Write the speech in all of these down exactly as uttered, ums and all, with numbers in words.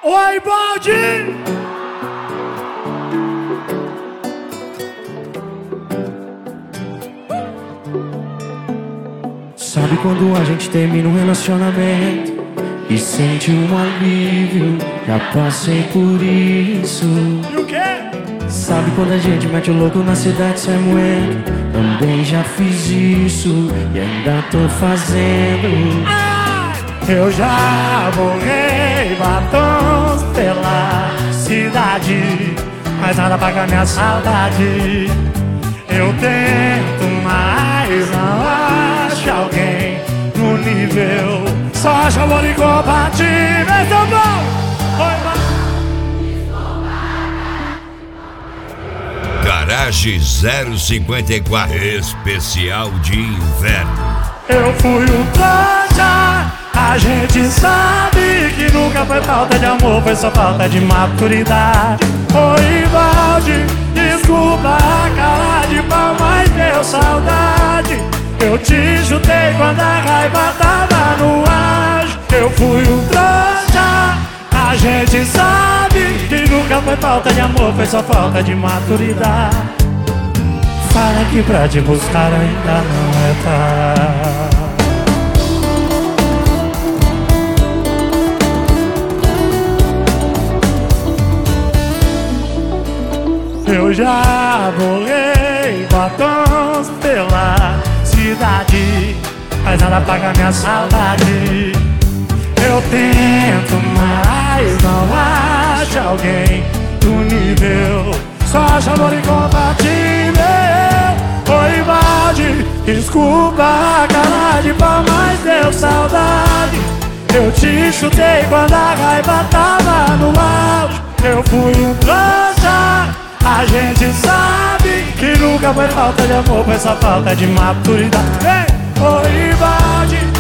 Oi, Baldi! Sabe quando a gente termina um relacionamento e sente um alívio? Já passei por isso. E o quê? Sabe quando a gente mete o louco na cidade sem moeda? Também já fiz isso e ainda tô fazendo. Ah! Eu já borrei batons pela cidade, mas nada paga minha saudade. Eu tento, mas não acho alguém no nível. Só acho amor incompatível. Então bom! Oi, Garage zero cinquenta e quatro, especial de inverno. Eu fui um trouxa, a gente sabe que nunca foi falta de amor, foi só falta de maturidade. Oi, Baldi, desculpa a cara de pau, mas deu saudade. Eu te chutei quando a raiva tava no ar. Eu fui um trouxa, a gente sabe que nunca foi falta de amor, foi só falta de maturidade. Fala que pra te buscar ainda não é tarde. Eu já borrei batons pela cidade, mas nada paga minha saudade. Eu tento, mas não acho alguém do nível. Só acho amor incompatível. Oi, Baldi, desculpa a cara de pau, mas deu saudade. Eu te chutei quando a raiva tava no auge. Eu fui um trouxa, a gente sabe que nunca foi falta de amor, foi só falta de maturidade. Ei! Oi, Baldi,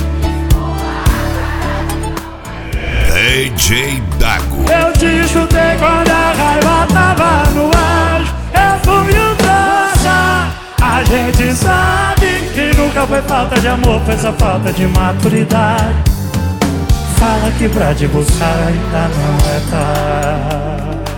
D J Dago. eu te chutei quando a raiva tava no auge. Eu fui um trouxa, a gente sabe que nunca foi falta de amor, foi só falta de maturidade. Fala que pra te buscar ainda não é tarde.